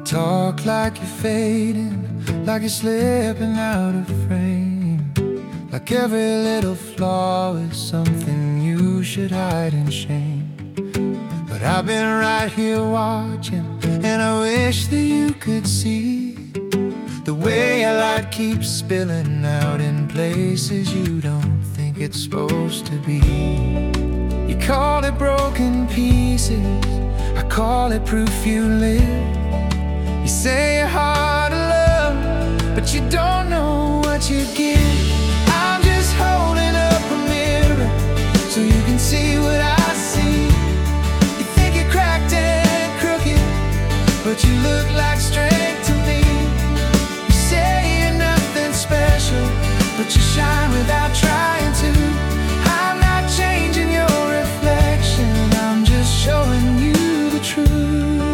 talk like you're fading, like you're slipping out of frame, like every little flaw is something you should hide in shame. But I've been right here watching, and I wish that you could see the way our light keeps spilling out in places you don't think it's supposed to be. You call it broken pieces, I call it proof you live. You say you're hard to love, but you don't know what you give. I'm just holding up a mirror so you can see what I see. You think you're cracked and crooked, but you look like strength to me. You say you're nothing special, but you shine without trying to. I'm not changing your reflection, I'm just showing you the truth.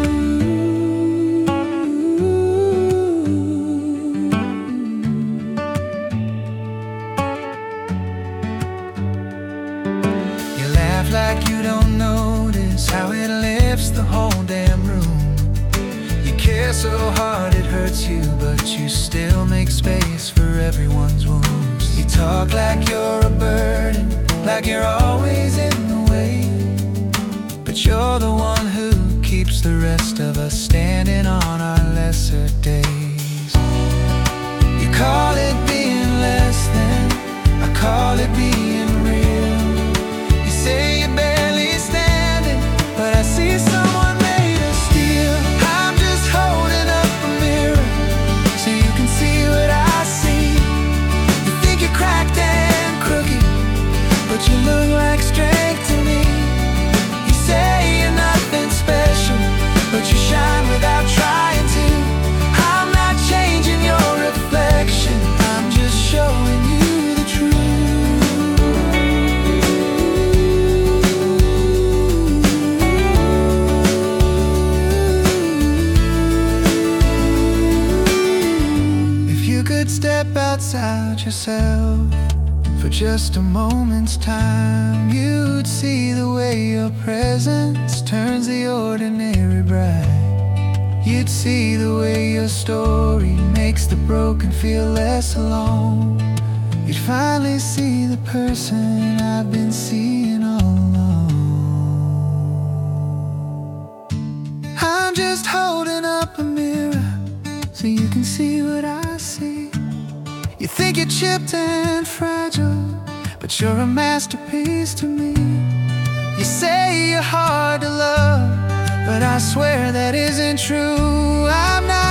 Like you don't notice how it lifts the whole damn room. You care so hard it hurts you, but you still make space for everyone's wounds. You talk like you're a burden, like you're always in the way, but you're the one who keeps the rest of us standing on our lesser days. You call it being less than, I call it being real. You say you're barely standing, but I see someone made of steel. I'm just holding up a mirror so you can see what I see. You think you're cracked and crooked, but you look like strength to me. You say you're nothing special, but you shine without trying to. I'm not changing your reflection, I'm just showing you the truth. Step outside yourself for just a moment's time, you'd see the way your presence turns the ordinary bright. You'd see the way your story makes the broken feel less alone. You'd finally see the person I've been seeing all along. I'm just holding up a mirror so you can see what I see. You think you're chipped and fragile, but you're a masterpiece to me. You say you're hard to love, but I swear that isn't true. I'm not